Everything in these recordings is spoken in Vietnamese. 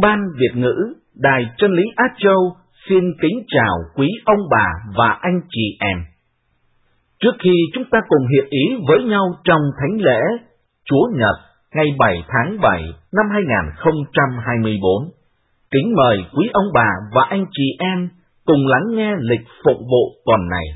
Ban Việt ngữ Đài Chân lý Á Châu xin kính chào quý ông bà và anh chị em. Trước khi chúng ta cùng hiệp ý với nhau trong thánh lễ Chúa Nhật ngày 7 tháng 7 năm 2024, kính mời quý ông bà và anh chị em cùng lắng nghe lịch phụng vụ tuần này.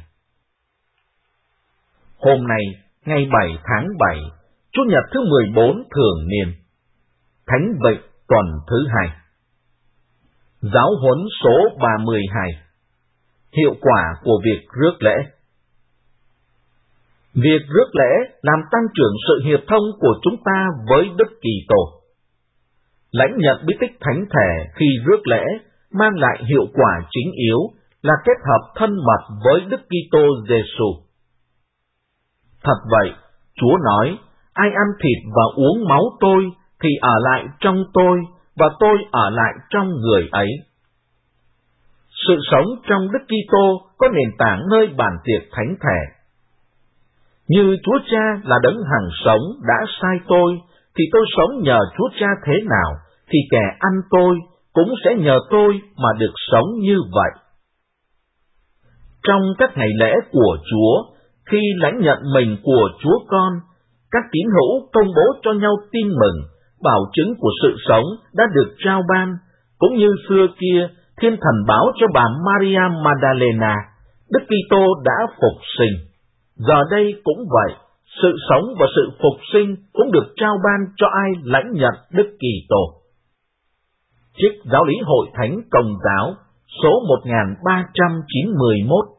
Hôm nay, ngày 7 tháng 7, Chủ nhật thứ 14 thường niên, Thánh Vịnh tuần thứ 2. Giáo huấn số 32. Hiệu quả của việc rước lễ. Việc rước lễ làm tăng trưởng sự hiệp thông của chúng ta với Đức Kitô. Lãnh nhận bí tích thánh thể khi rước lễ mang lại hiệu quả chính yếu là kết hợp thân mật với Đức Kitô Giêsu. Thật vậy, Chúa nói, ai ăn thịt và uống máu tôi thì ở lại trong tôi và tôi ở lại trong người ấy. Sự sống trong Đức Kitô có nền tảng nơi bàn tiệc thánh thể. Như Chúa Cha là đấng hằng sống đã sai tôi, thì tôi sống nhờ Chúa Cha thế nào, thì kẻ ăn tôi cũng sẽ nhờ tôi mà được sống như vậy. Trong các ngày lễ của Chúa, khi lãnh nhận mình của Chúa Con, các tín hữu công bố cho nhau tin mừng, bảo chứng của sự sống đã được trao ban, cũng như xưa kia, Thiên Thần báo cho bà Maria Magdalena, Đức Kitô đã phục sinh. Giờ đây cũng vậy, sự sống và sự phục sinh cũng được trao ban cho ai lãnh nhận Đức Kitô. Trích Giáo lý Hội Thánh Công giáo, số 1391.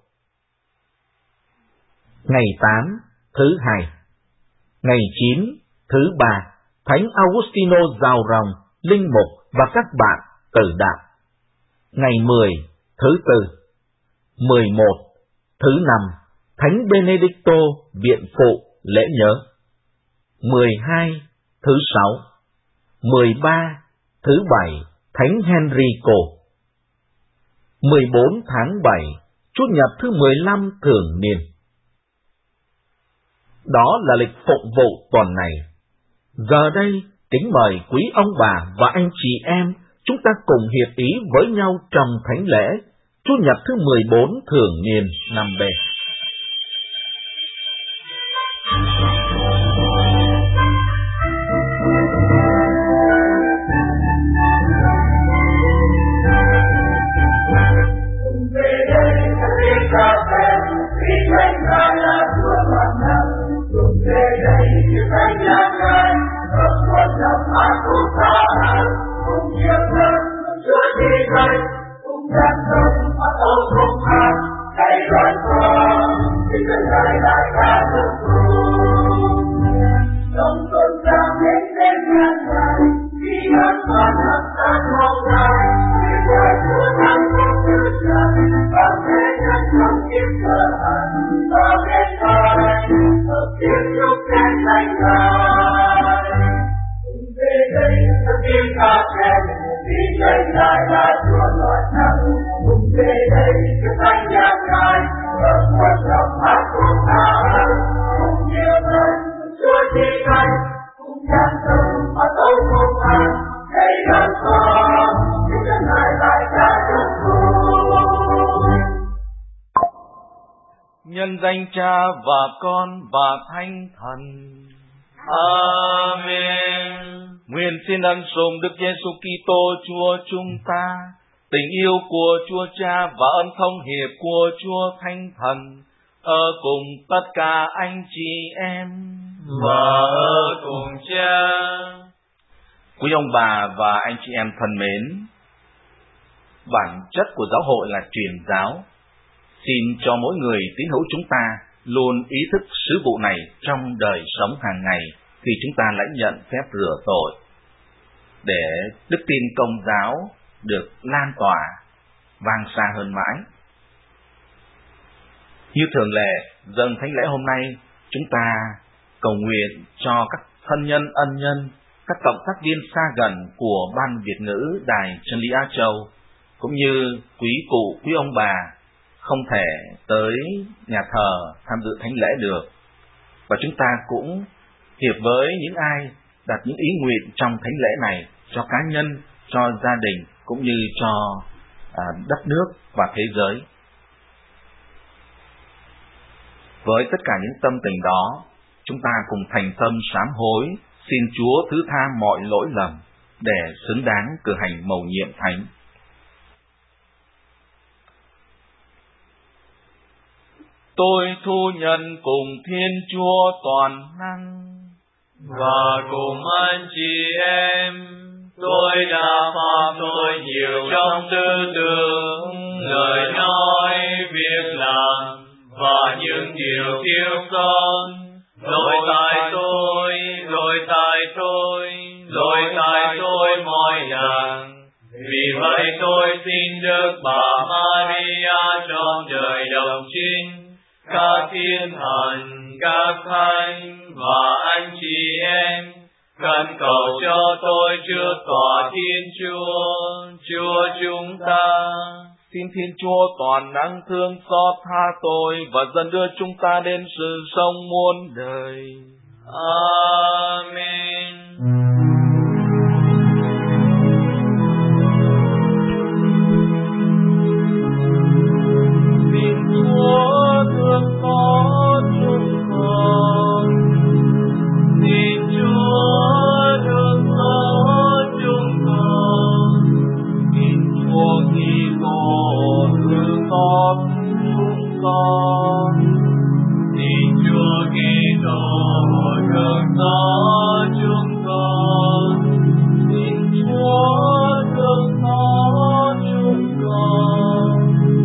Ngày 8, thứ 2. Ngày 9, thứ 3, Thánh Augustino Rào Ròng, linh mục và các bạn tử đạo. Ngày 10, thứ 4. 11, thứ 5, Thánh Benedicto viện phụ lễ nhớ. 12, thứ 6. 13, thứ 7, Thánh Henrico. 14 tháng 7, Chủ nhật thứ 15 thường niên. Đó là lịch phụng vụ tuần này. Giờ đây, kính mời quý ông bà và anh chị em chúng ta cùng hiệp ý với nhau trong thánh lễ Chủ nhật thứ 14 thường niên năm B. Nhân danh Cha và Con và Thánh Thần. Amen. Nguyện xin ân sủng Đức Giêsu Kitô Chúa chúng ta, tình yêu của Chúa Cha và ân thông hiệp của Chúa Thánh Thần ở cùng tất cả anh chị em và ở cùng Cha. Quý ông bà và anh chị em thân mến, bản chất của giáo hội là truyền giáo. Xin cho mỗi người tín hữu chúng ta luôn ý thức sứ vụ này trong đời sống hàng ngày khi chúng ta lãnh nhận phép rửa tội, để đức tin Công giáo được lan tỏa, vang xa hơn mãi. Như thường lệ, dâng thánh lễ hôm nay, chúng ta cầu nguyện cho các thân nhân, ân nhân, các cộng tác viên xa gần của Ban Việt ngữ Đài Chân lý Á Châu, cũng như quý cụ, quý ông bà không thể tới nhà thờ tham dự thánh lễ được. Và chúng ta cũng hiệp với những ai đặt những ý nguyện trong thánh lễ này cho cá nhân, cho gia đình cũng như cho đất nước và thế giới. Với tất cả những tâm tình đó, chúng ta cùng thành tâm sám hối, xin Chúa thứ tha mọi lỗi lầm để xứng đáng cử hành mầu nhiệm thánh. Tôi thu nhận cùng Thiên Chúa toàn năng và cùng anh chị em, tôi đã phạm tội nhiều trong tư tưởng, lời nói, việc làm và những điều thiếu sót. Lỗi tại tôi mọi dạng. Vì vậy tôi xin Đức Bà Maria trong đời đồng trinh, các thiên thần, các thánh và anh chị em, khẩn cầu cho tôi trước tòa Thiên Chúa chúng ta. Xin Thiên Chúa toàn năng thương xót tha tôi và dẫn đưa chúng ta đến sự sống muôn đời. Amen. Xin Chúa thương xót chúng con. Xin Chúa thương xót chúng con. Xin Chúa Kitô thương xót chúng con. Xin Chúa Kitô thương xót chúng con. Xin Chúa thương xót chúng con.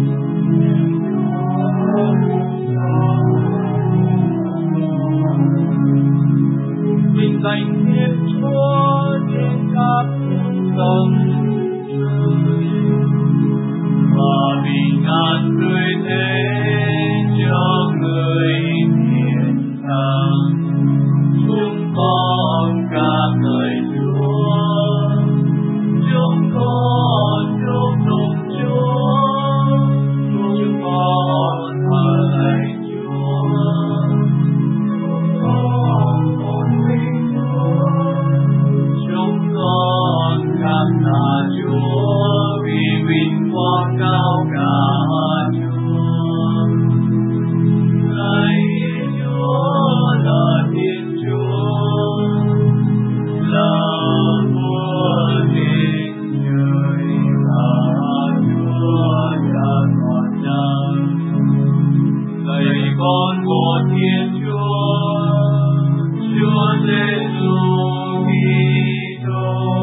Vinh danh Thiên Chúa trên các tầng trời, và bình an tươi thế cho người thiện thần. Chúng con ca ngợi Chúa, chúng con chúc tụng Chúa, chúng con thờ lạy Chúa, chúng con tôn vinh Chúa, chúng con cảm tạ Chúa vì vinh quang cao cả Chúa. Lạy Chúa là Thiên Chúa, là vua trên trời và Chúa cha toàn năng. Lạy con của Thiên Chúa, Chúa Giêsu Kitô.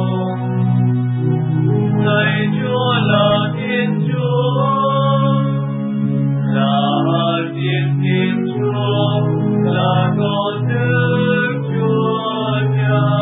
Lạy Chúa là Thiên Chúa, là Thiên Chúa, là con Đức Chúa Cha.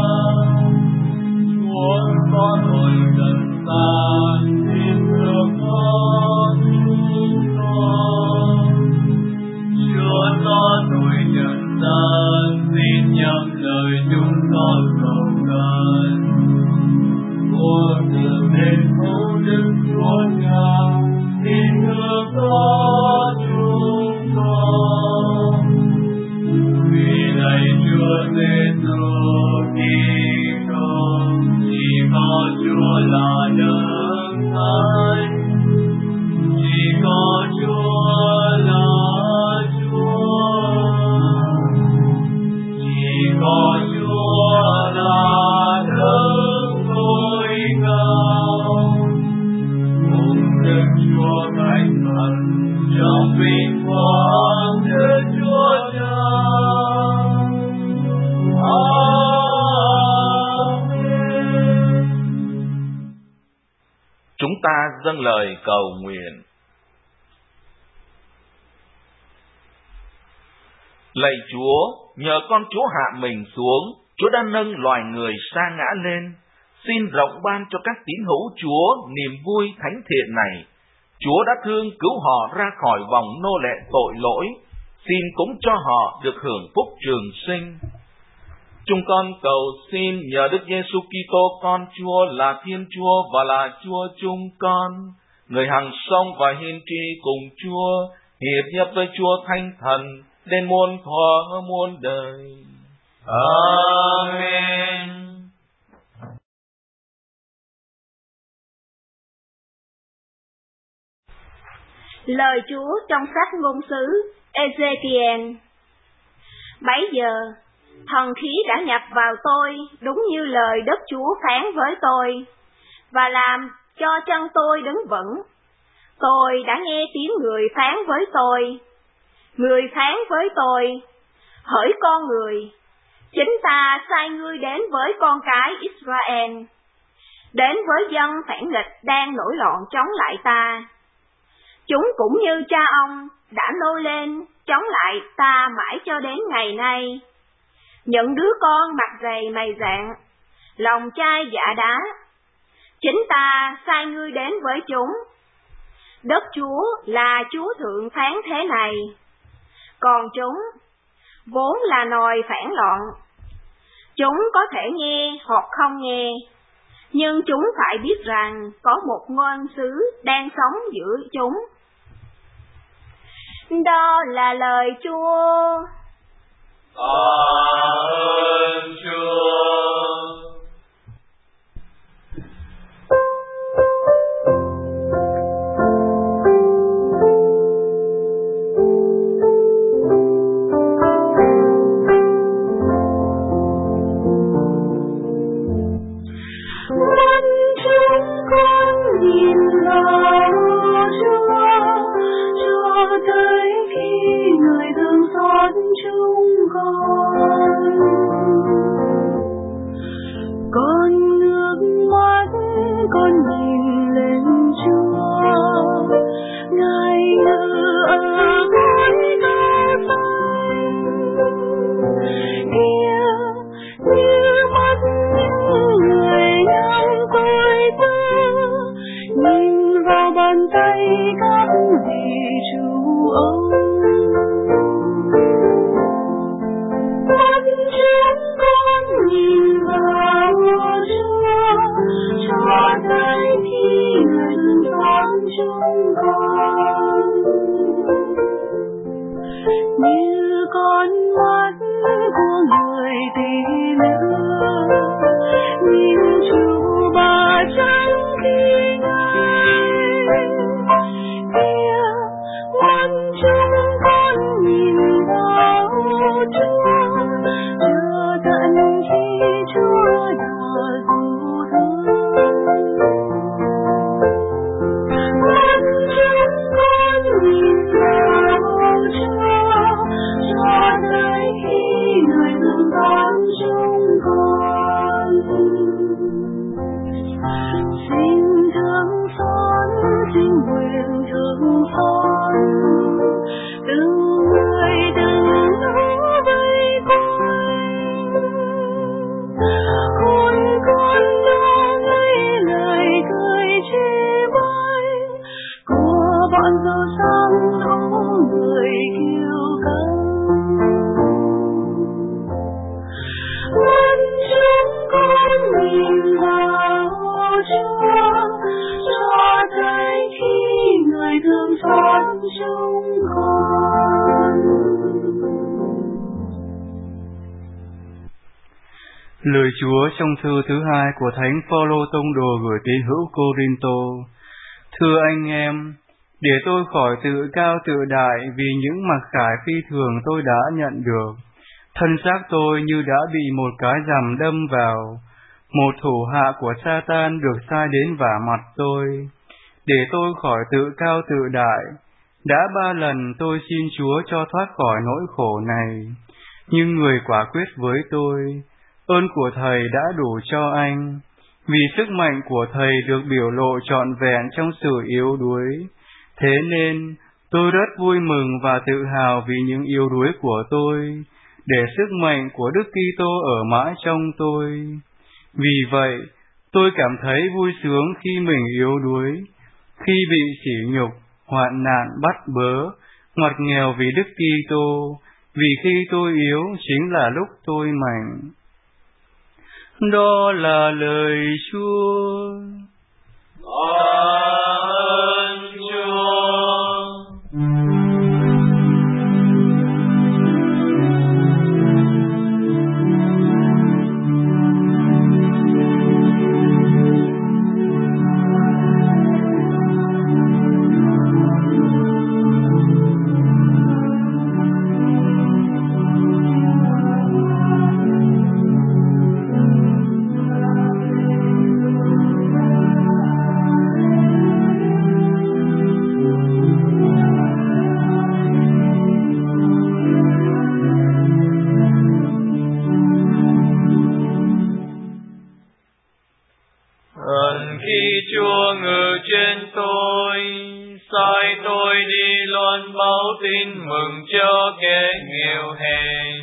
Chúa có tội trần gian, xin thương xót chúng con. Chúa có tội trần gian, xin nhậm lời chúng con cầu khẩn. Của từ đền hữu Đức Chúa Cha, xin thương xót chúng con. Vì lạy Chúa Giêsu Kitô, chỉ có Chúa là đấng thánh, chỉ có Chúa là Chúa, chỉ có Chúa là đấng tối cao. Cùng Đức Chúa Thánh Thần trong vinh quang Đức Chúa Cha. Chúng ta dâng lời cầu nguyện. Lạy Chúa, nhờ con Chúa hạ mình xuống, Chúa đã nâng loài người sa ngã lên. Xin rộng ban cho các tín hữu Chúa niềm vui thánh thiện này. Chúa đã thương cứu họ ra khỏi vòng nô lệ tội lỗi. Xin cũng cho họ được hưởng phúc trường sinh. Chúng con cầu xin nhờ Đức Giêsu Kitô con Chúa là Thiên Chúa và là Chúa chúng con, người hằng sống và hiên tri cùng Chúa, hiệp nhất với Chúa Thánh Thần đến muôn thuở muôn đời. Amen. Lời Chúa trong sách ngôn sứ Ê-giê-ki-en. Bấy giờ, thần khí đã nhập vào tôi, đúng như lời Đức Chúa phán với tôi, và làm cho chân tôi đứng vững. Tôi đã nghe tiếng người phán với tôi. Người phán với tôi: hỡi con người, chính ta sai ngươi đến với con cái Israel, đến với dân phản nghịch đang nổi loạn chống lại ta. Chúng cũng như cha ông đã nô lên chống lại ta mãi cho đến ngày nay. Những đứa con mặt dày mày dạn, lòng chai dạ đá, chính ta sai ngươi đến với chúng. Đất Chúa là Chúa thượng phán thế này: còn chúng vốn là nòi phản loạn, chúng có thể nghe hoặc không nghe, nhưng chúng phải biết rằng có một ngôn sứ đang sống giữa chúng. Đó là lời Chúa. Ơn Chúa. Lời Chúa trong thư thứ 2 của Thánh Phaolô tông đồ gửi tín hữu Cô-rinh-tô. Thưa anh em, để tôi khỏi tự cao tự đại vì những mặc khải phi thường tôi đã nhận được, thân xác tôi như đã bị một cái rằm đâm vào. Một thủ hạ của Sa-tan được sai đến vả mặt tôi. Để tôi khỏi tự cao tự đại, đã 3 lần tôi xin Chúa cho thoát khỏi nỗi khổ này. Nhưng người quả quyết với tôi: ơn của Thầy đã đủ cho anh, vì sức mạnh của Thầy được biểu lộ trọn vẹn trong sự yếu đuối. Thế nên, tôi rất vui mừng và tự hào vì những yếu đuối của tôi, để sức mạnh của Đức Kitô ở mãi trong tôi. Vì vậy, tôi cảm thấy vui sướng khi mình yếu đuối, khi bị sỉ nhục, hoạn nạn bắt bớ, ngoặt nghèo vì Đức Kitô, vì khi tôi yếu chính là lúc tôi mạnh. Đó là lời Chúa. Ơn Chúa. báo tin mừng cho kẻ nghèo hèn.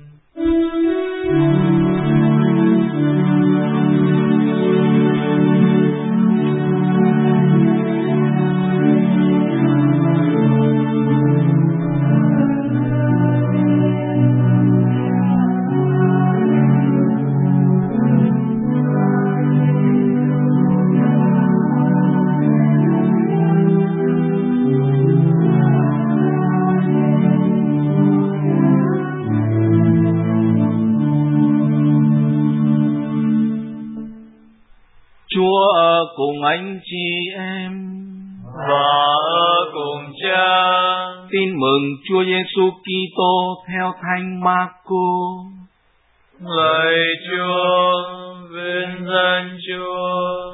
Chúa ở cùng anh chị em và ở cùng Cha. Tin mừng Chúa Giêsu Kitô theo Thánh Marco. Lạy Chúa, vinh danh Chúa.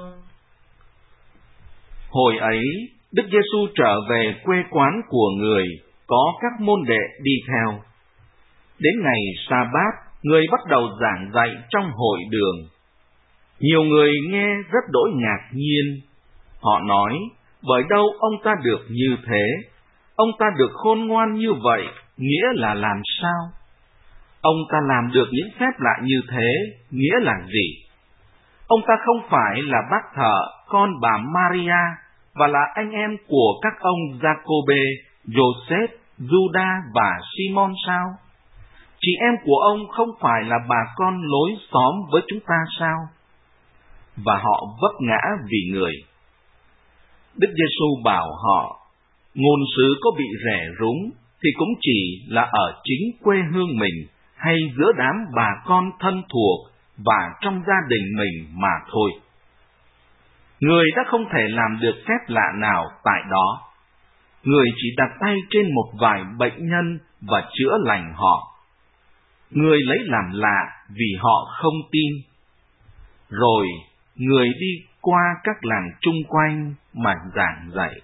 Hồi ấy, Đức Giêsu trở về quê quán của người, có các môn đệ đi theo. Đến ngày Sa-bát, người bắt đầu giảng dạy trong hội đường. Nhiều người nghe rất đỗi ngạc nhiên. Họ nói, bởi đâu ông ta được như thế? Ông ta được khôn ngoan như vậy, nghĩa là làm sao? Ông ta làm được những phép lạ như thế, nghĩa là gì? Ông ta không phải là bác thợ, con bà Maria, và là anh em của các ông Giacôbê, Joseph, Juda và Simon sao? Chị em của ông không phải là bà con lối xóm với chúng ta sao? Và họ vấp ngã vì người. Đức Giêsu bảo họ, ngôn sứ có bị rẻ rúng thì cũng chỉ là ở chính quê hương mình hay giữa đám bà con thân thuộc và trong gia đình mình mà thôi. Người đã không thể làm được phép lạ nào tại đó. Người chỉ đặt tay trên một vài bệnh nhân và chữa lành họ. Người lấy làm lạ vì họ không tin. Rồi người đi qua các làng chung quanh mà giảng dạy.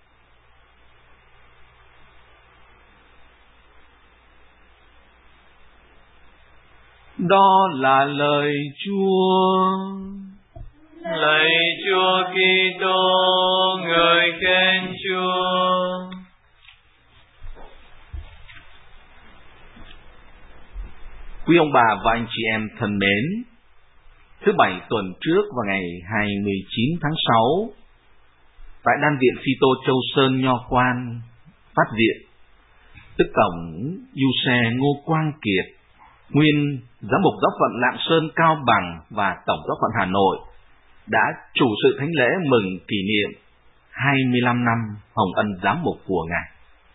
Đó là lời Chúa. Lạy Chúa Kitô, ngợi khen Chúa. Quý ông bà và anh chị em thân mến, thứ Bảy tuần trước vào ngày 29 tháng 6, tại Đan viện Phi Tô Châu Sơn Nho Quan phát viện, Đức Tổng Du Xe Ngô Quang Kiệt, nguyên Giám mục Giáo phận Lạng Sơn Cao Bằng và Tổng Giáo phận Hà Nội đã chủ sự thánh lễ mừng kỷ niệm 25 năm Hồng Ân Giám mục của Ngài.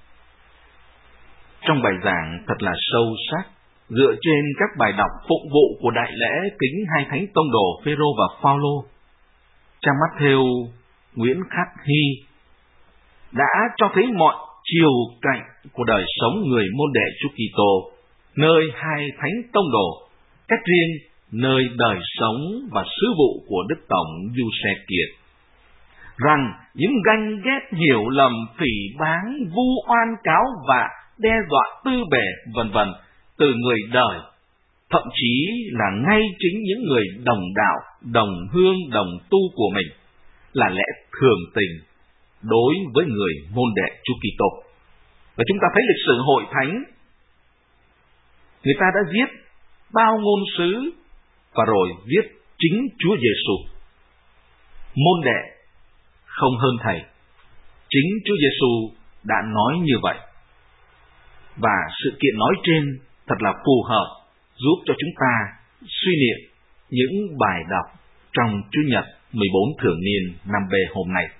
Trong bài giảng thật là sâu sắc, dựa trên các bài đọc phụng vụ của đại lễ kính hai thánh tông đồ Phêrô và Phaolô, cha Matthew Nguyễn Khắc Hy đã cho thấy mọi chiều cạnh của đời sống người môn đệ Chúa Kitô, nơi hai thánh tông đồ, cách riêng nơi đời sống và sứ vụ của Đức Tổng Du Xe Kiệt, rằng những ganh ghét, hiểu lầm, phỉ báng, vu oan cáo vạ, đe dọa tư bề vân vân từ người đời, thậm chí là ngay chính những người đồng đạo, đồng hương, đồng tu của mình, là lẽ thường tình đối với người môn đệ Chúa Kitô. Và chúng ta thấy lịch sử hội thánh, người ta đã giết bao ngôn sứ và rồi giết chính Chúa Giêsu. Môn đệ không hơn thầy, chính Chúa Giêsu đã nói như vậy. Và sự kiện nói trên thật là phù hợp giúp cho chúng ta suy niệm những bài đọc trong Chủ nhật 14 thường niên năm B hôm nay.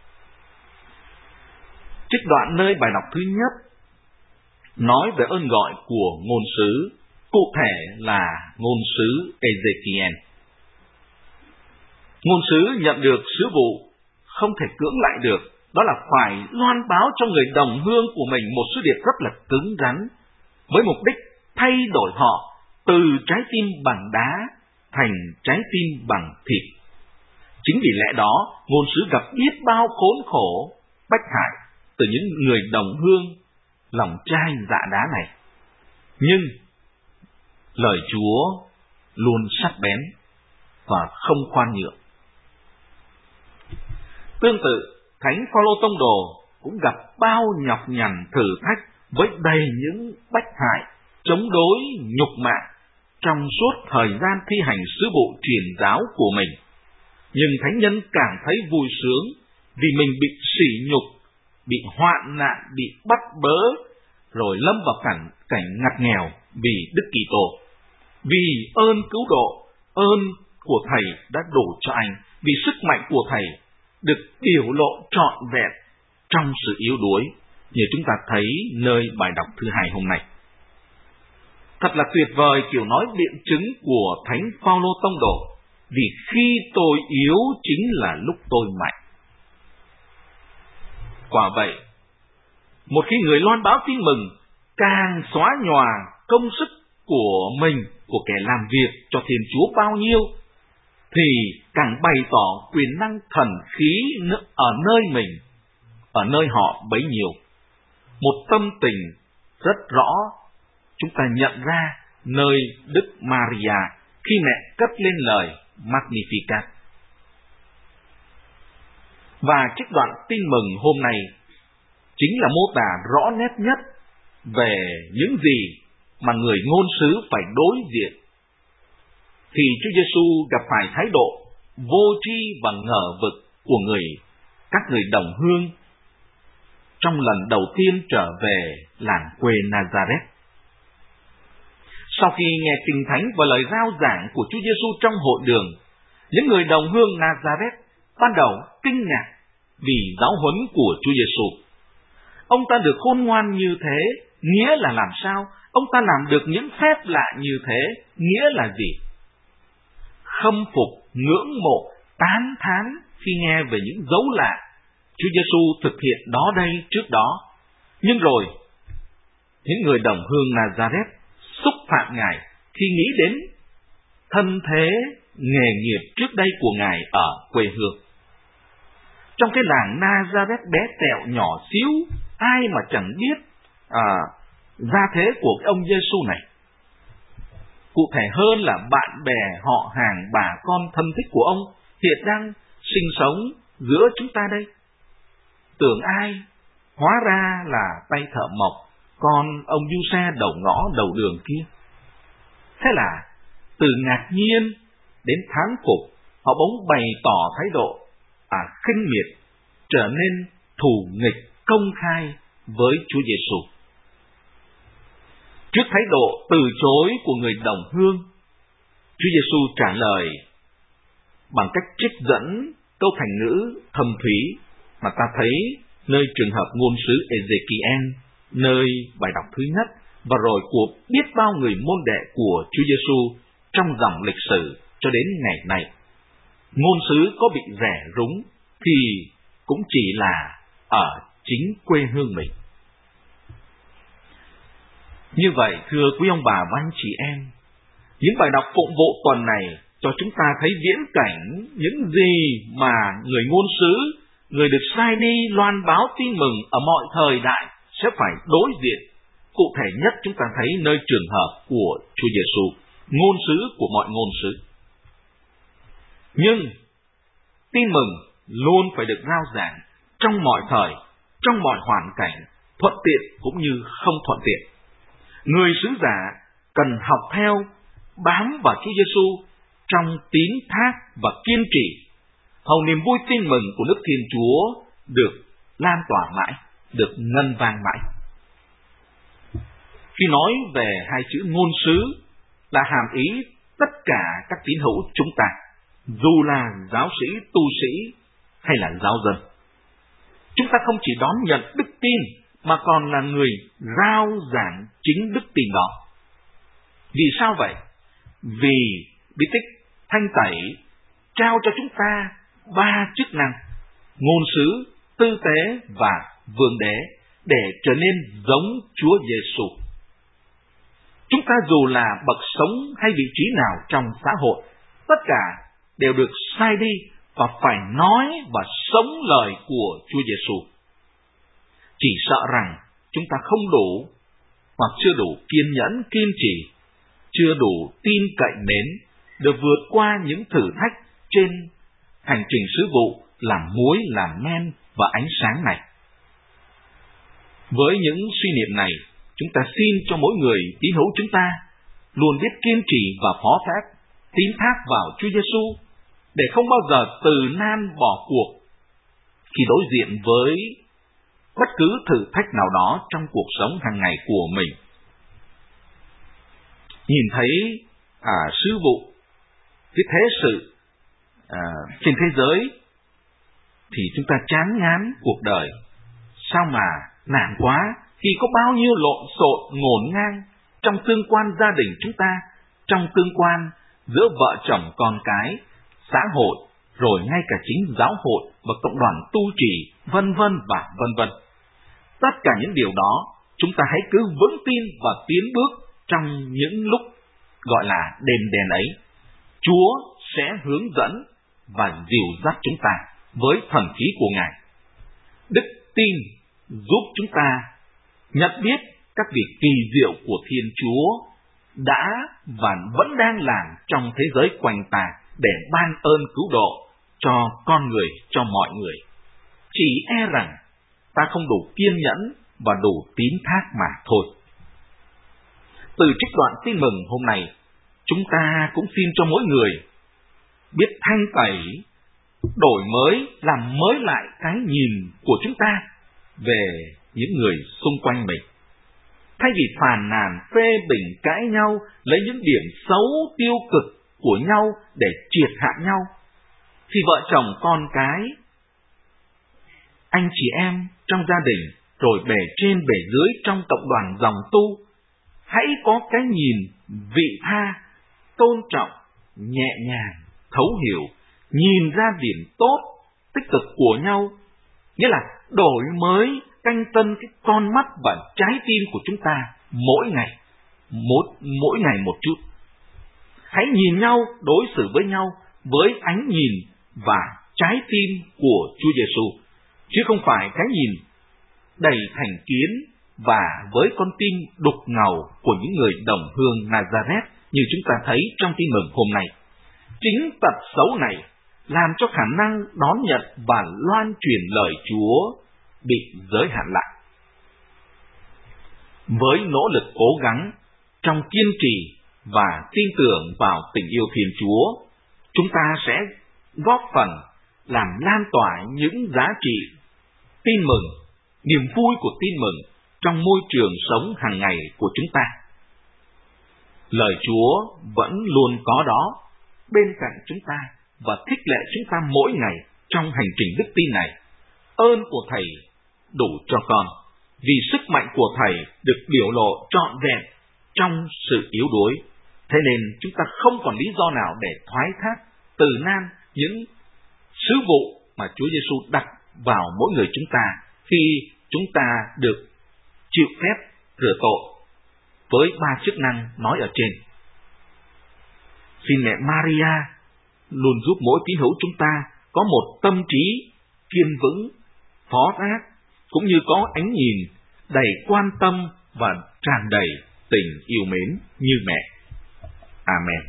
Trích đoạn nơi bài đọc thứ nhất nói về ơn gọi của ngôn sứ, cụ thể là ngôn sứ Ezekiel. Ngôn sứ nhận được sứ vụ không thể cưỡng lại được, đó là phải loan báo cho người đồng hương của mình một sứ điệp rất là cứng rắn, với mục đích thay đổi họ từ trái tim bằng đá thành trái tim bằng thịt. Chính vì lẽ đó, ngôn sứ gặp biết bao khốn khổ, bách hại từ những người đồng hương lòng chai dạ đá này. Nhưng lời Chúa luôn sắc bén và không khoan nhượng. Tương tự, Thánh Phaolô tông đồ cũng gặp bao nhọc nhằn thử thách với đầy những bách hại, chống đối, nhục mạ trong suốt thời gian thi hành sứ vụ truyền giáo của mình. Nhưng thánh nhân càng thấy vui sướng vì mình bị sỉ nhục, bị hoạn nạn, bị bắt bớ, rồi lâm vào cảnh ngặt nghèo vì Đức Kitô. Vì ơn cứu độ, ơn của Thầy đã đổ cho anh, vì sức mạnh của Thầy được biểu lộ trọn vẹn trong sự yếu đuối, như chúng ta thấy nơi bài đọc thứ hai hôm nay. Thật là tuyệt vời kiểu nói biện chứng của Thánh Phaolô tông đồ, vì khi tôi yếu chính là lúc tôi mạnh. Quả vậy, một khi người loan báo tin mừng càng xóa nhòa công sức của mình, của kẻ làm việc cho Thiên Chúa bao nhiêu, thì càng bày tỏ quyền năng thần khí ở nơi mình, ở nơi họ bấy nhiêu. Một tâm tình rất rõ chúng ta nhận ra nơi Đức Maria khi mẹ cất lên lời Magnificat. Và trích đoạn tin mừng hôm nay chính là mô tả rõ nét nhất về những gì mà người ngôn sứ phải đối diện thì Chúa Giêsu gặp phải thái độ vô tri và ngờ vực của các người đồng hương trong lần đầu tiên trở về làng quê Nazareth. Sau khi nghe kinh thánh và lời rao giảng của Chúa Giêsu trong hội đường, những người đồng hương Nazareth ban đầu kinh ngạc vì giáo huấn của Chúa Giêsu. Ông ta được khôn ngoan như thế, nghĩa là làm sao? Ông ta làm được những phép lạ như thế, nghĩa là gì? Khâm phục, ngưỡng mộ, tán thán khi nghe về những dấu lạ Chúa Giêsu thực hiện đó đây trước đó. Nhưng rồi, những người đồng hương Nazareth xúc phạm Ngài khi nghĩ đến thân thế, nghề nghiệp trước đây của Ngài ở quê hương. Trong cái làng Nazareth bé tẹo nhỏ xíu, ai mà chẳng biết gia thế của cái ông Giêsu này. Cụ thể hơn là bạn bè, họ hàng, bà con thân thích của ông hiện đang sinh sống giữa chúng ta đây. Tưởng ai, hóa ra là tay thợ mộc, con ông du xe đầu ngõ đầu đường kia. Thế là từ ngạc nhiên đến thán phục, họ bỗng bày tỏ thái độ khinh miệt, trở nên thù nghịch công khai với Chúa Giêsu. Trước thái độ từ chối của người đồng hương, Chúa Giêsu trả lời bằng cách trích dẫn câu thành ngữ thâm thúy mà ta thấy nơi trường hợp ngôn sứ Ezekiel, nơi bài đọc thứ nhất, và rồi của biết bao người môn đệ của Chúa Giêsu trong dòng lịch sử cho đến ngày nay. Ngôn sứ có bị rẻ rúng thì cũng chỉ là ở chính quê hương mình. Như vậy, thưa quý ông bà và anh chị em, những bài đọc phụng vụ tuần này cho chúng ta thấy viễn cảnh những gì mà người ngôn sứ, người được sai đi loan báo tin mừng ở mọi thời đại sẽ phải đối diện. Cụ thể nhất chúng ta thấy nơi trường hợp của Chúa Giêsu, ngôn sứ của mọi ngôn sứ. Nhưng tin mừng luôn phải được rao giảng trong mọi thời, trong mọi hoàn cảnh, thuận tiện cũng như không thuận tiện. Người sứ giả cần học theo, bám vào Chúa Giêsu trong tín thác và kiên trì, hầu niềm vui tin mừng của nước Thiên Chúa được lan tỏa mãi, được ngân vang mãi. Khi nói về hai chữ ngôn sứ là hàm ý tất cả các tín hữu chúng ta, dù là giáo sĩ, tu sĩ hay là giáo dân. Chúng ta không chỉ đón nhận đức tin mà còn là người rao giảng chính đức tin đó. Vì sao vậy? Vì bí tích thanh tẩy trao cho chúng ta 3 chức năng: ngôn sứ, tư tế và vương đế, để trở nên giống Chúa Giêsu. Chúng ta dù là bậc sống hay vị trí nào trong xã hội, tất cả đều được sai đi và phải nói và sống lời của Chúa Giêsu. Chỉ sợ rằng chúng ta không đủ hoặc chưa đủ kiên nhẫn, kiên trì, chưa đủ tin cậy mến được vượt qua những thử thách trên hành trình sứ vụ làm muối, làm men và ánh sáng này. Với những suy niệm này, chúng ta xin cho mỗi người tín hữu chúng ta luôn biết kiên trì và phó thác, tín thác vào Chúa Giêsu để không bao giờ từ nan bỏ cuộc khi đối diện với bất cứ thử thách nào đó trong cuộc sống hàng ngày của mình. Nhìn thấy sứ vụ, cái thế sự trên thế giới thì chúng ta chán ngán cuộc đời. Sao mà nản quá khi có bao nhiêu lộn xộn ngổn ngang trong tương quan gia đình chúng ta, trong tương quan giữa vợ chồng con cái, xã hội, rồi ngay cả chính giáo hội và cộng đoàn tu trì, vân vân và vân vân. Tất cả những điều đó, chúng ta hãy cứ vững tin và tiến bước trong những lúc gọi là đêm đen ấy. Chúa sẽ hướng dẫn và dìu dắt chúng ta với thần khí của Ngài. Đức tin giúp chúng ta nhận biết các việc kỳ diệu của Thiên Chúa đã và vẫn đang làm trong thế giới quanh ta để ban ơn cứu độ cho con người, cho mọi người. Chỉ e rằng ta không đủ kiên nhẫn và đủ tín thác mà thôi. Từ trích đoạn tin mừng hôm nay, chúng ta cũng xin cho mỗi người biết thanh tẩy, đổi mới, làm mới lại cái nhìn của chúng ta về những người xung quanh mình. Thay vì phàn nàn, phê bình, cãi nhau, lấy những điểm xấu tiêu cực của nhau để triệt hạ nhau, thì vợ chồng con cái, anh chị em trong gia đình, rồi bề trên bề dưới trong cộng đoàn dòng tu, hãy có cái nhìn vị tha, tôn trọng, nhẹ nhàng, thấu hiểu, nhìn ra điểm tốt, tích cực của nhau, nghĩa là đổi mới, canh tân cái con mắt và trái tim của chúng ta mỗi ngày một chút. Hãy nhìn nhau, đối xử với nhau với ánh nhìn và trái tim của Chúa Giêsu, chứ không phải cái nhìn đầy thành kiến và với con tim đục ngầu của những người đồng hương Nazareth như chúng ta thấy trong tin mừng hôm nay. Chính tật xấu này làm cho khả năng đón nhận và loan truyền lời Chúa bị giới hạn lại. Với nỗ lực cố gắng trong kiên trì và tin tưởng vào tình yêu Thiên Chúa, chúng ta sẽ góp phần làm lan tỏa những giá trị tin mừng, niềm vui của tin mừng trong môi trường sống hàng ngày của chúng ta. Lời Chúa vẫn luôn có đó bên cạnh chúng ta và khích lệ chúng ta mỗi ngày trong hành trình đức tin này. Ơn của Thầy đủ cho con, vì sức mạnh của Thầy được biểu lộ trọn vẹn trong sự yếu đuối. Thế nên chúng ta không còn lý do nào để thoái thác, từ nan những sứ vụ mà Chúa Giêsu đặt vào mỗi người chúng ta khi chúng ta được chịu phép rửa tội với 3 chức năng nói ở trên. Xin mẹ Maria luôn giúp mỗi tín hữu chúng ta có một tâm trí kiên vững, phó thác, cũng như có ánh nhìn đầy quan tâm và tràn đầy tình yêu mến như mẹ. Amen.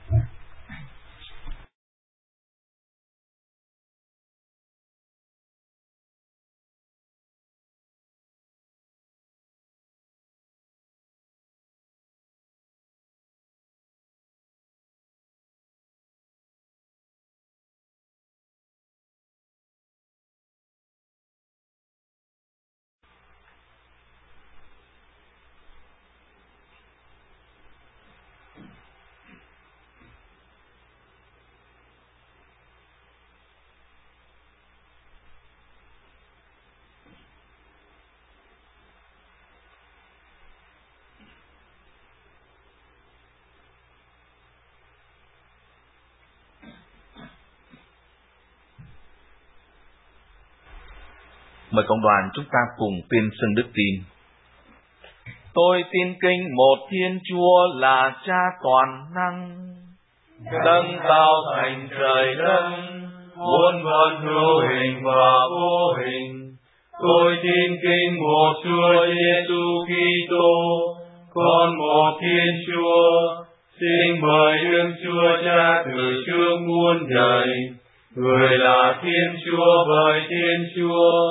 Mời cộng đoàn chúng ta cùng tuyên xưng đức tin. Tôi tin kinh một Thiên Chúa là Cha toàn năng, đấng tạo thành trời đất, muôn vật hữu hình và vô hình. Tôi tin kinh một Chúa Giêsu Kitô, con một Thiên Chúa, sinh bởi Đức Chúa Cha từ trước muôn đời. Người là Thiên Chúa bởi Thiên Chúa,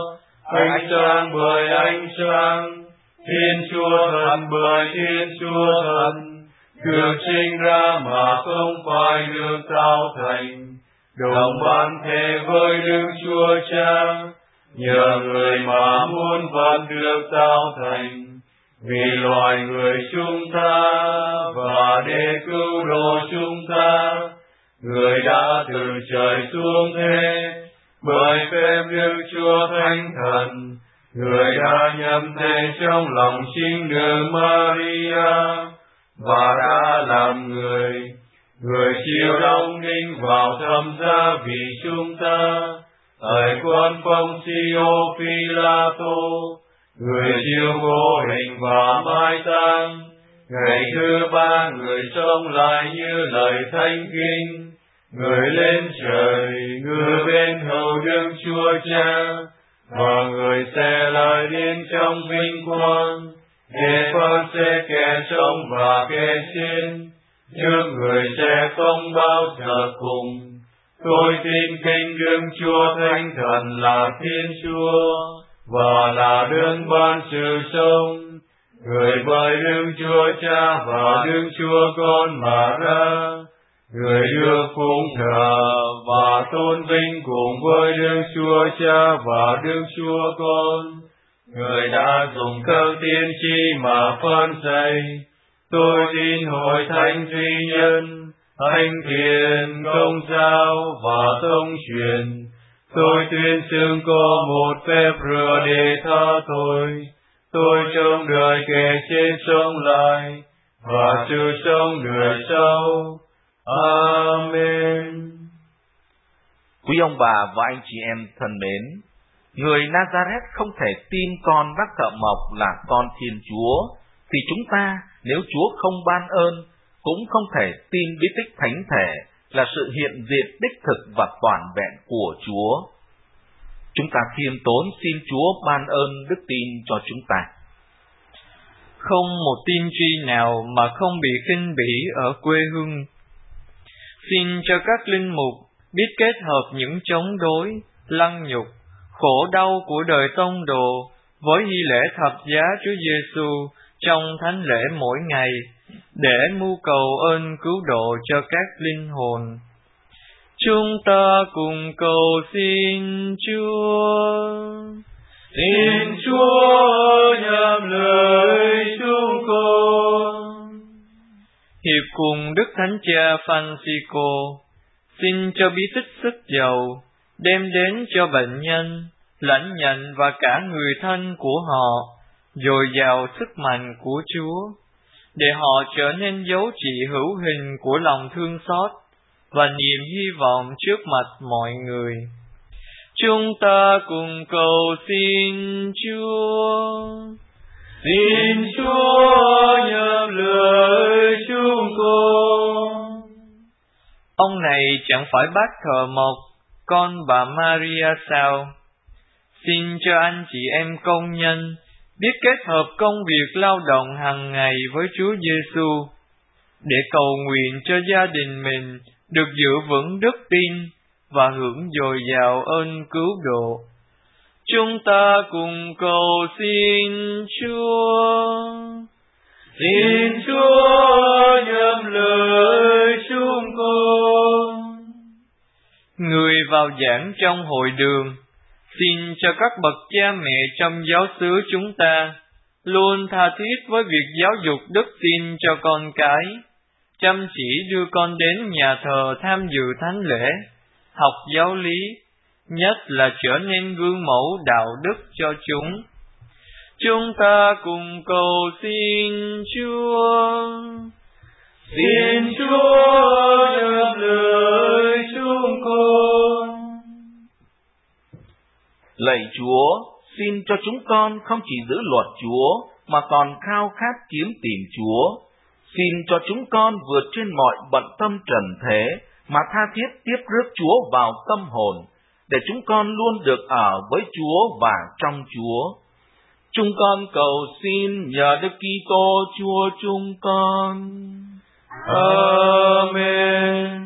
ánh sáng bởi ánh sáng, Thiên Chúa Thần bởi Thiên Chúa Thần, được sinh ra mà không phải được tạo thành, đồng ban thể với Đức Chúa Cha, nhờ người mà muôn vật được tạo thành, vì loài người chúng ta và để cứu độ chúng ta, người đã từ trời xuống thế, bởi phép Đức Chúa Thánh Thần, người đã nhập thể trong lòng chính nữ Maria, và đã làm người. Người chịu đóng đinh vào thập giá vì chúng ta, thời quân Poncio Pilato, người chịu vô hình và mai táng. Ngày thứ ba người sống lại như lời Thánh Kinh, người lên trời, người bên hầu Đức Chúa Cha, và người sẽ lại đến trong vinh quang, để phán xét kẻ sống và kẻ chết. Trước người sẽ không bao giờ cùng. Tôi tin kính Đức Chúa Thánh Thần là Thiên Chúa, và là đấng ban sự sống, người bởi Đức Chúa Cha và Đức Chúa Con mà ra, người được phụng thờ và tôn vinh cùng với Đức Chúa Cha và Đức Chúa Con. Người đã dùng các tiên tri mà phán dạy. Tôi tin hội thánh duy nhân, thánh thiện, công giáo và tông truyền. Tôi tuyên xưng có một phép rửa để tha tội. Tôi trong đời kẻ chết sống lại, và sự sống đời sau. Amen. Quý ông bà và anh chị em thân mến, người Nazareth không thể tin con bác thợ mộc là con Thiên Chúa, thì chúng ta, nếu Chúa không ban ơn, cũng không thể tin bí tích thánh thể là sự hiện diện đích thực và toàn vẹn của Chúa. Chúng ta khiêm tốn xin Chúa ban ơn đức tin cho chúng ta. Không một tiên tri nào mà không bị khinh bỉ ở quê hương. Xin cho các linh mục biết kết hợp những chống đối, lăng nhục, khổ đau của đời tông đồ với nghi lễ thập giá Chúa Giêsu trong thánh lễ mỗi ngày, để mưu cầu ơn cứu độ cho các linh hồn. Chúng ta cùng cầu xin Chúa. Xin Chúa nhậm lời chúng con. Hiệp cùng Đức Thánh Cha Francisco, xin cho bí tích sức giàu đem đến cho bệnh nhân, lãnh nhận và cả người thân của họ dồi dào sức mạnh của Chúa, để họ trở nên dấu chỉ hữu hình của lòng thương xót và niềm hy vọng trước mặt mọi người. Chúng ta cùng cầu xin Chúa. Xin Chúa nhậm lời chúng con. Ông này chẳng phải bác thợ mộc, con bà Maria sao? Xin cho anh chị em công nhân biết kết hợp công việc lao động hàng ngày với Chúa Giêsu, để cầu nguyện cho gia đình mình được giữ vững đức tin và hưởng dồi dào ơn cứu độ. Chúng ta cùng cầu xin Chúa. Xin Chúa nhậm lời chúng con. Người vào giảng trong hội đường, xin cho các bậc cha mẹ trong giáo xứ chúng ta luôn tha thiết với việc giáo dục đức tin cho con cái, chăm chỉ đưa con đến nhà thờ tham dự thánh lễ, học giáo lý, nhất là trở nên gương mẫu đạo đức cho chúng. Chúng ta cùng cầu xin Chúa. Xin Chúa nhậm lời chúng con. Lạy Chúa, xin cho chúng con không chỉ giữ luật Chúa, mà còn khao khát kiếm tìm Chúa. Xin cho chúng con vượt trên mọi bận tâm trần thế, mà tha thiết tiếp rước Chúa vào tâm hồn, để chúng con luôn được ở với Chúa và trong Chúa. Chúng con cầu xin nhờ Đức Kitô Chúa chúng con. Amen.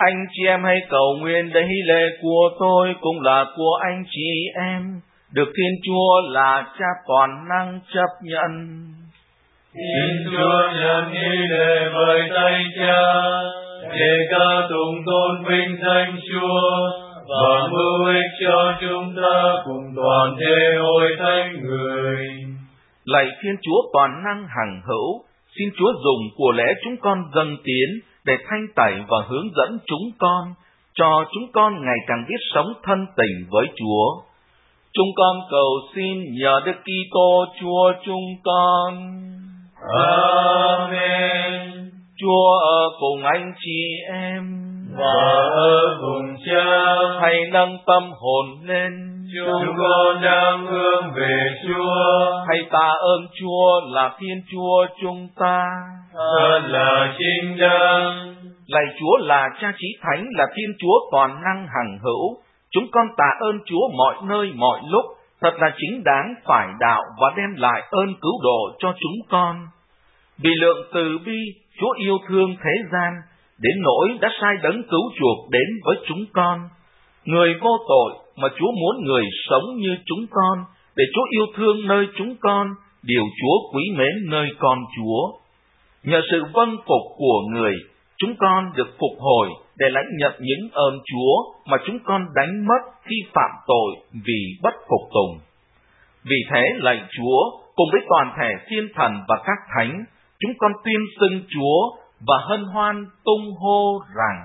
Anh chị em hãy cầu nguyện để hy lễ của tôi cũng là của anh chị em, được Thiên Chúa là Cha toàn năng chấp nhận. Xin Chúa nhận hy lễ với tay Cha, để ca tụng tôn vinh danh Chúa và mưu ích cho chúng ta cùng toàn thể hội thánh người. Lạy Thiên Chúa toàn năng hằng hữu, xin Chúa dùng của lễ chúng con dâng tiến để thanh tẩy và hướng dẫn chúng con, cho chúng con ngày càng biết sống thân tình với Chúa. Chúng con cầu xin nhờ Đức Kitô Chúa chúng con. Amen. Chúa ở cùng anh chị em và ở cùng Cha. Hãy nâng tâm hồn lên, chúng con đang hướng về Chúa. Hãy tạ ơn Chúa là Thiên Chúa chúng ta. Thật là chính đáng. Lạy Chúa là Cha Chí Thánh, là Thiên Chúa toàn năng hằng hữu. Chúng con tạ ơn Chúa mọi nơi mọi lúc, thật là chính đáng phải đạo và đem lại ơn cứu độ cho chúng con. Vì lượng từ bi, Chúa yêu thương thế gian, đến nỗi đã sai đấng cứu chuộc đến với chúng con. Người vô tội mà Chúa muốn người sống như chúng con, để Chúa yêu thương nơi chúng con, điều Chúa quý mến nơi con Chúa. Nhờ sự vâng phục của người, chúng con được phục hồi để lãnh nhận những ơn Chúa mà chúng con đánh mất khi phạm tội vì bất phục tùng. Vì thế, lạy Chúa, cùng với toàn thể thiên thần và các thánh, chúng con tuyên xưng Chúa và hân hoan tung hô rằng: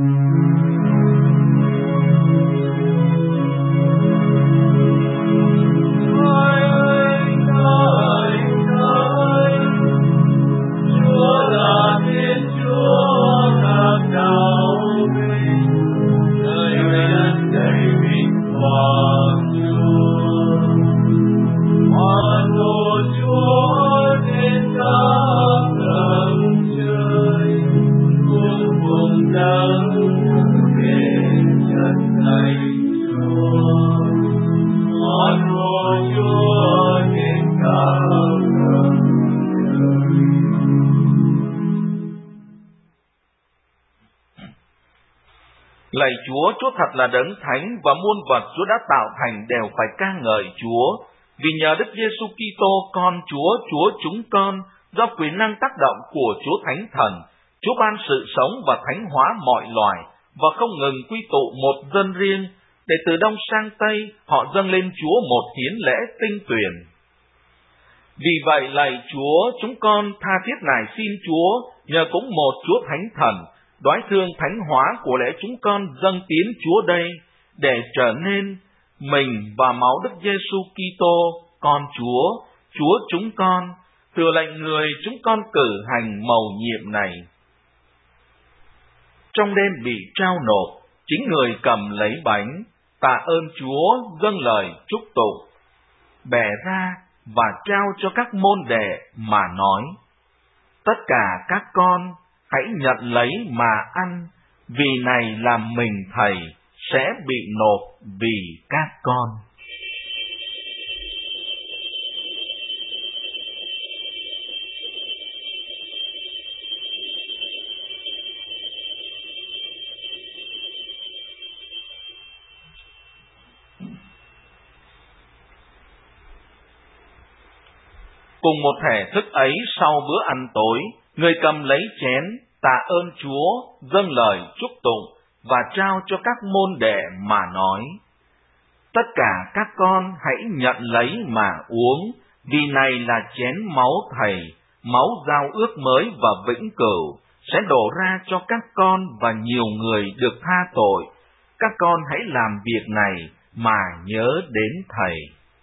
Chúa là Thiên Chúa các đạo vinh, nơi nhân đầy vinh quang Chúa. Hoan hô Chúa trên các tầng trời, cùng cùng đấng đến chân thánh Chúa. Hoan hô Chúa trên các tầng trời. Lạy Chúa, Chúa thật là đấng thánh và muôn vật Chúa đã tạo thành đều phải ca ngợi Chúa. Vì nhờ Đức Giêsu Kitô con Chúa, Chúa chúng con, do quyền năng tác động của Chúa Thánh Thần, Chúa ban sự sống và thánh hóa mọi loài và không ngừng quy tụ một dân riêng, để từ đông sang tây họ dâng lên Chúa một hiến lễ tinh tuyền. Vì vậy lạy Chúa, chúng con tha thiết nài xin Chúa nhờ cũng một Chúa Thánh Thần đoái thương thánh hóa của lễ chúng con dâng tiến Chúa đây, để trở nên mình và máu Đức Giêsu Kitô con Chúa, Chúa chúng con, thừa lệnh người chúng con cử hành mầu nhiệm này. Trong đêm bị trao nộp, chính người cầm lấy bánh, tạ ơn Chúa, dâng lời chúc tụng, bẻ ra và trao cho các môn đệ mà nói: tất cả các con hãy nhận lấy mà ăn, vì này là mình Thầy sẽ bị nộp vì các con. Cùng một thể thức ấy, sau bữa ăn tối, người cầm lấy chén, tạ ơn Chúa, dâng lời chúc tụng và trao cho các môn đệ mà nói: tất cả các con hãy nhận lấy mà uống, vì này là chén máu Thầy, máu giao ước mới và vĩnh cửu, sẽ đổ ra cho các con và nhiều người được tha tội. Các con hãy làm việc này mà nhớ đến Thầy.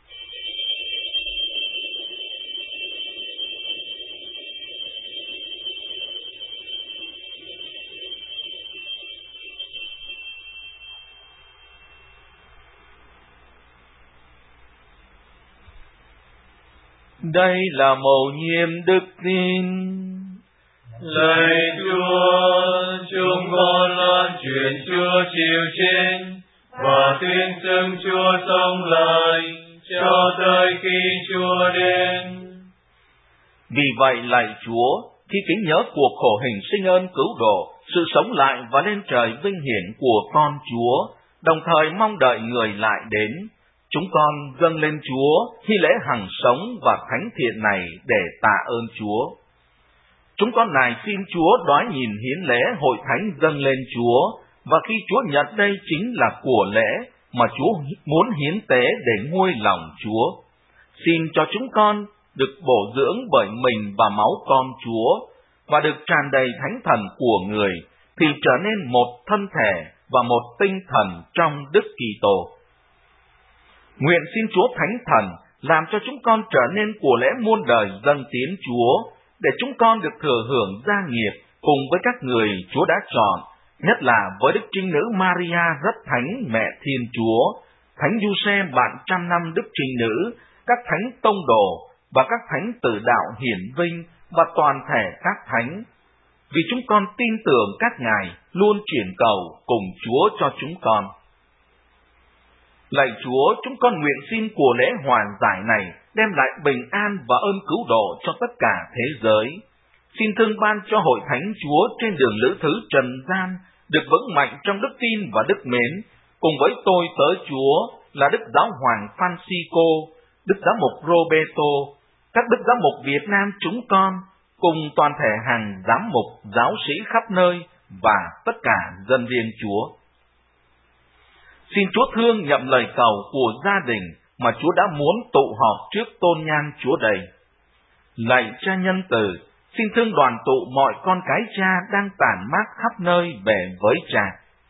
Đây là mầu nhiệm đức tin. Lạy Chúa, chúng con loan truyền Chúa chịu chết và tuyên xưng Chúa sống lại cho tới khi Chúa đến. Vì vậy lạy Chúa, khi kính nhớ cuộc khổ hình sinh ơn cứu độ, sự sống lại và lên trời vinh hiển của con Chúa, đồng thời mong đợi người lại đến, chúng con dâng lên Chúa hy lễ hằng sống và thánh thiện này để tạ ơn Chúa. Chúng con nài xin Chúa đoái nhìn hiến lễ hội thánh dâng lên Chúa, và khi Chúa nhận đây chính là của lễ mà Chúa muốn hiến tế để nguôi lòng Chúa. Xin cho chúng con được bổ dưỡng bởi mình và máu con Chúa, và được tràn đầy thánh thần của người, thì trở nên một thân thể và một tinh thần trong Đức Kitô. Nguyện xin Chúa Thánh Thần làm cho chúng con trở nên của lễ muôn đời dâng tiến Chúa, để chúng con được thừa hưởng gia nghiệp cùng với các người Chúa đã chọn, nhất là với Đức Trinh Nữ Maria rất thánh mẹ Thiên Chúa, Thánh Giuse bạn trăm năm Đức Trinh Nữ, các thánh tông đồ và các thánh tử đạo hiển vinh và toàn thể các thánh. Vì chúng con tin tưởng các ngài luôn chuyển cầu cùng Chúa cho chúng con. Lạy Chúa, chúng con nguyện xin của lễ hoàn giải này đem lại bình an và ơn cứu độ cho tất cả thế giới. Xin thương ban cho hội thánh Chúa trên đường lữ thứ trần gian được vững mạnh trong đức tin và đức mến, cùng với tôi tớ Chúa là Đức Giáo hoàng Francisco, Đức Giám mục Roberto, các Đức Giám mục Việt Nam chúng con, cùng toàn thể hàng giám mục, giáo sĩ khắp nơi và tất cả dân riêng Chúa. Xin Chúa thương nhậm lời cầu của gia đình mà Chúa đã muốn tụ họp trước tôn nhan Chúa đầy. Lạy Cha nhân từ, xin thương đoàn tụ mọi con cái Cha đang tản mát khắp nơi về với Cha.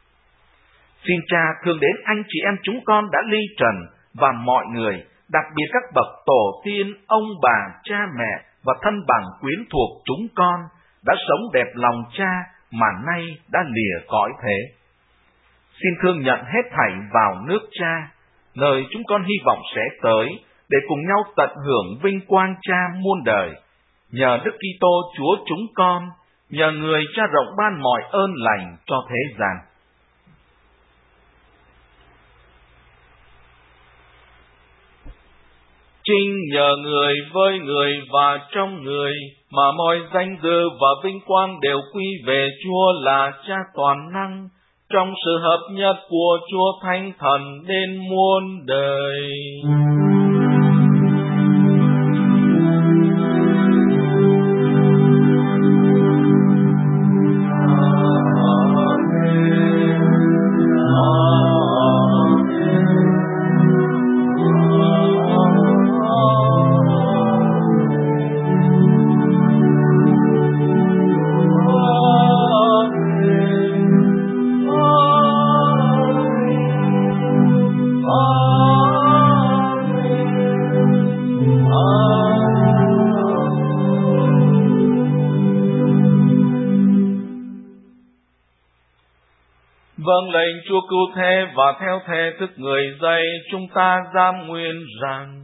Xin Cha thương đến anh chị em chúng con đã ly trần và mọi người, đặc biệt các bậc tổ tiên, ông bà, cha mẹ và thân bằng quyến thuộc chúng con đã sống đẹp lòng Cha mà nay đã lìa cõi thế. Xin thương nhận hết thảy vào nước Cha, nơi chúng con hy vọng sẽ tới, để cùng nhau tận hưởng vinh quang Cha muôn đời. Nhờ Đức Kitô Chúa chúng con, nhờ người Cha rộng ban mọi ơn lành cho thế gian. Chính nhờ người với người và trong người mà mọi danh dự và vinh quang đều quy về Chúa là Cha toàn năng, trong sự hợp nhất của Chúa Thánh Thần đến muôn đời. Vâng lệnh Chúa cứu thế và theo thế thức người dạy, chúng ta dám nguyện rằng: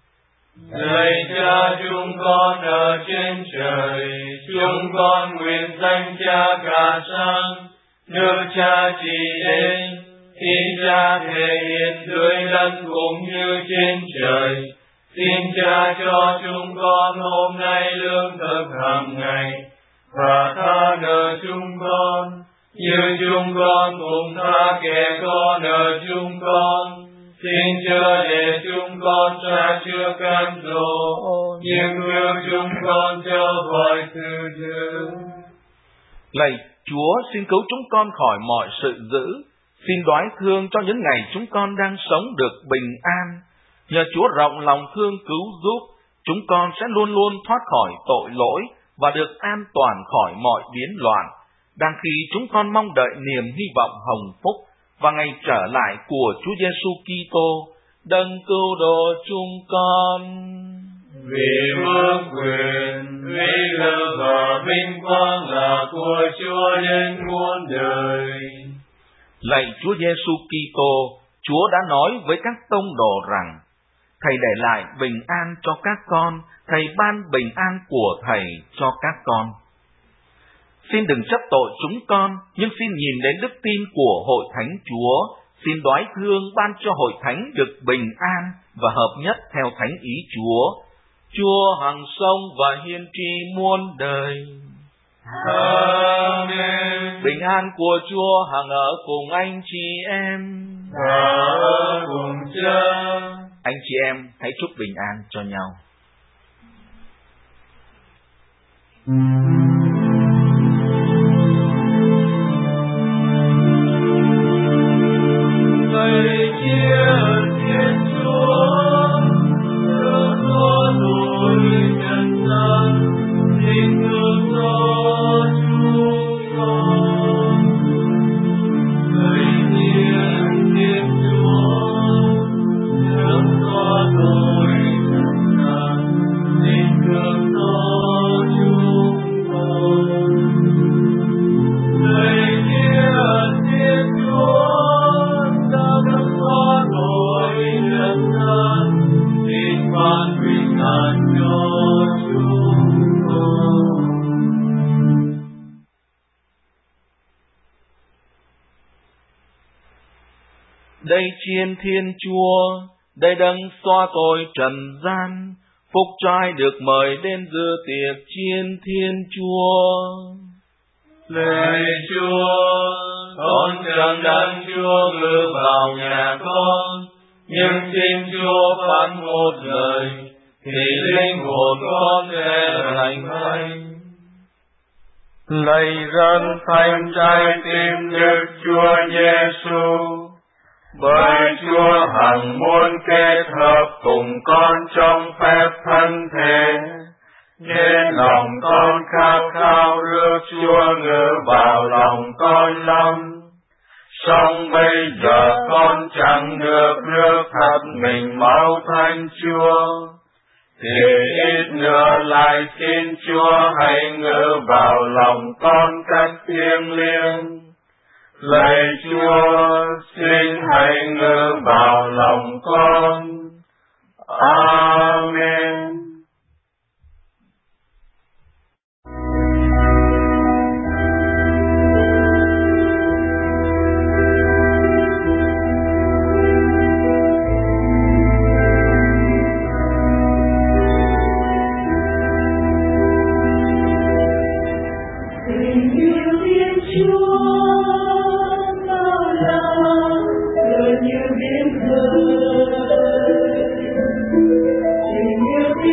Lạy Cha chúng con ở trên trời, chúng con nguyện danh Cha cả sáng, nước Cha trị đến, ý Cha thể hiện dưới đất cũng như trên trời. Xin Cha cho chúng con hôm nay lương thực hàng ngày, và tha nợ chúng con, như chúng con cũng tha kẻ có nợ chúng con. Xin chớ để chúng con xa chưa cam dỗ, nhưng cứu chúng con cho khỏi sự dữ. Lạy Chúa, xin cứu chúng con khỏi mọi sự dữ. Xin đoái thương cho những ngày chúng con đang sống được bình an. Nhờ Chúa rộng lòng thương cứu giúp, chúng con sẽ luôn luôn thoát khỏi tội lỗi và được an toàn khỏi mọi biến loạn, đang khi chúng con mong đợi niềm hy vọng hồng phúc và ngày trở lại của Chúa Giêsu Kitô, đấng cứu độ chúng con. Vì vương quyền, vĩ lực và vinh quang là của Chúa đến muôn đời. Lạy Chúa Giêsu Kitô, Chúa đã nói với các tông đồ rằng: Thầy để lại bình an cho các con, Thầy ban bình an của Thầy cho các con. Xin đừng chấp tội chúng con, nhưng xin nhìn đến đức tin của hội thánh Chúa. Xin đoái thương ban cho hội thánh được bình an và hợp nhất theo thánh ý Chúa. Chúa hằng sống và hiên tri muôn đời. Amen. Bình an của Chúa hằng ở cùng anh chị em. Và ở cùng Cha. Anh chị em hãy chúc bình an cho nhau. Đây chiên Thiên Chúa, đây đấng xóa tội trần gian, phúc trai được mời đến dự tiệc chiên Thiên Chúa. Lạy Chúa, con chẳng đáng Chúa ngự vào nhà con, nhưng xin Chúa phán một lời, thì linh hồn con sẽ lành mạnh. Lạy dân thanh trái tim Đức Chúa Giêsu, bởi Chúa hằng muốn kết hợp cùng con trong phép thân thể, nên lòng con khát khao rước Chúa ngự vào lòng con lắm. Song bây giờ con chẳng được rước thật mình máu Thánh Chúa, thì ít nữa lại xin Chúa hãy ngự vào lòng con cách thiêng liêng. Lạy Chúa, xin hãy ngự vào lòng con. Amen. Tình yêu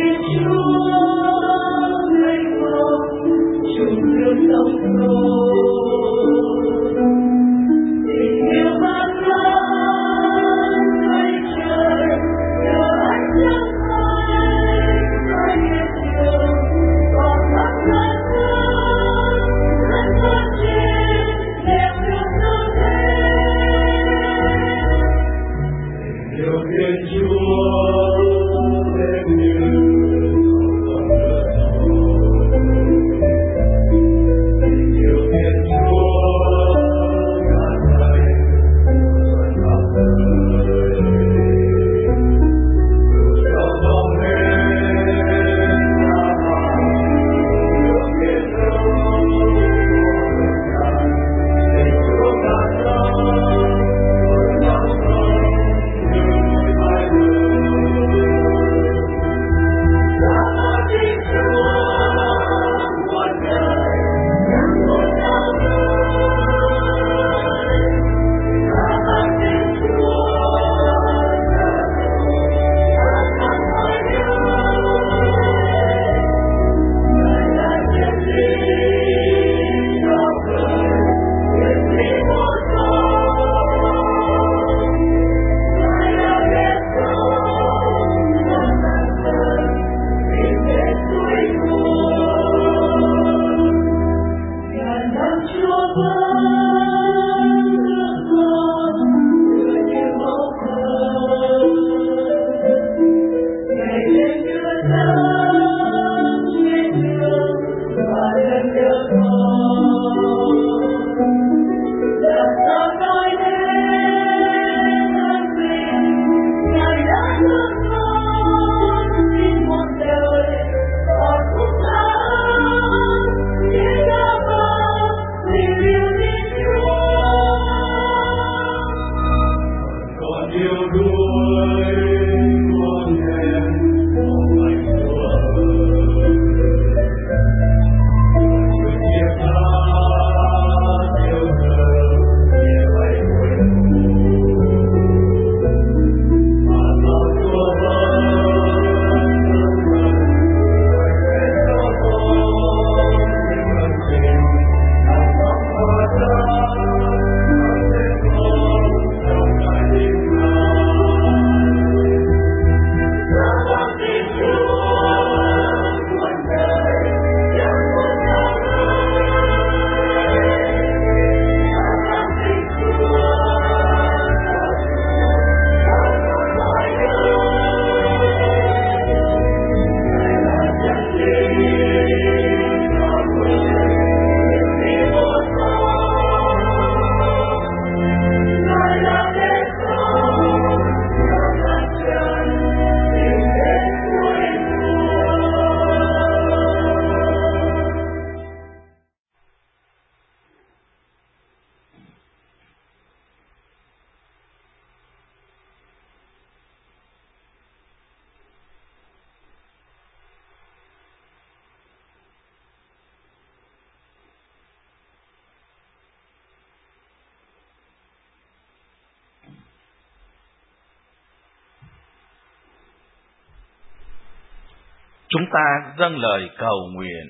Chúng ta dâng lời cầu nguyện.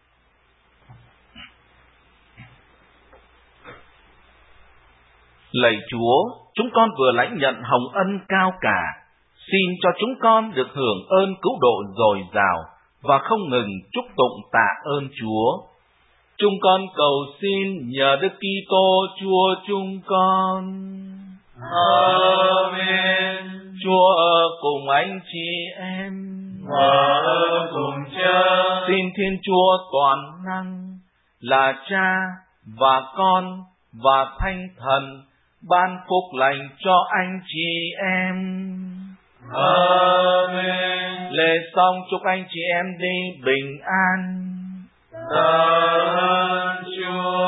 Lạy Chúa, chúng con vừa lãnh nhận hồng ân cao cả, xin cho chúng con được hưởng ơn cứu độ dồi dào và không ngừng chúc tụng tạ ơn Chúa. Chúng con cầu xin nhờ Đức Kitô Chúa chúng con. Amen. Chúa ở cùng anh chị em và ở cùng Cha. Xin Thiên Chúa toàn năng là Cha và Con và Thánh Thần ban phúc lành cho anh chị em. Amen. Lễ xong chúc anh chị em đi bình an. Tạ ơn Chúa.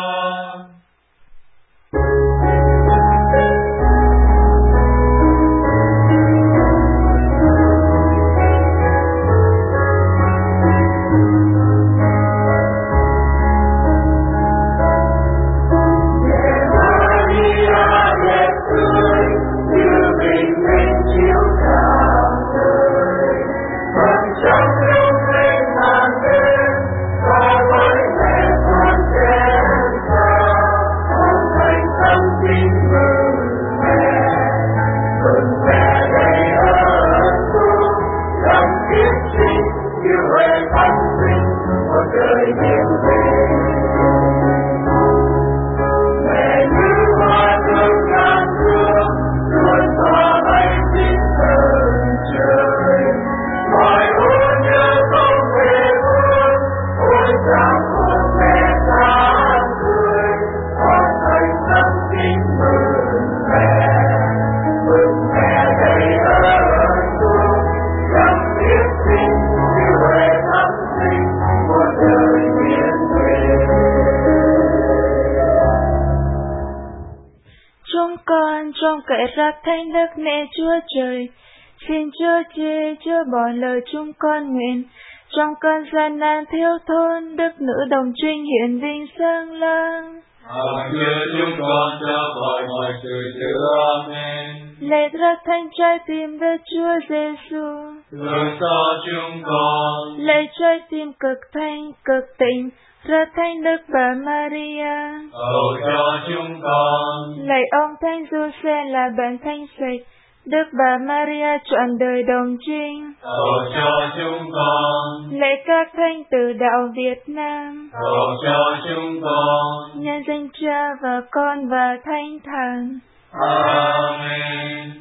Trong cậy rắc thánh đức mẹ Chúa Trời, xin Chúa chia Chúa bỏ lời chúng con nguyện. Trong cơn gian nan thiếu thốn, đức nữ đồng trinh hiện vinh sáng lang. Chúa chúng con cho khỏi mọi sự dữ. Amen. Lạy rắc thánh trái tim Đức Chúa Giêsu, thương cho chúng con. lạy trái tim cực thanh cực tịnh rắc thánh Đức Bà Maria, Cầu cho chúng con. lạy ông Thánh Giuse là bạn thanh sạch, Đức Bà Maria trọn đời đồng trinh. Cầu cho chúng con. Lạy các thánh tử đạo Việt Nam, Cầu cho chúng con. nhân danh Cha và Con và Thánh Thần. Amen.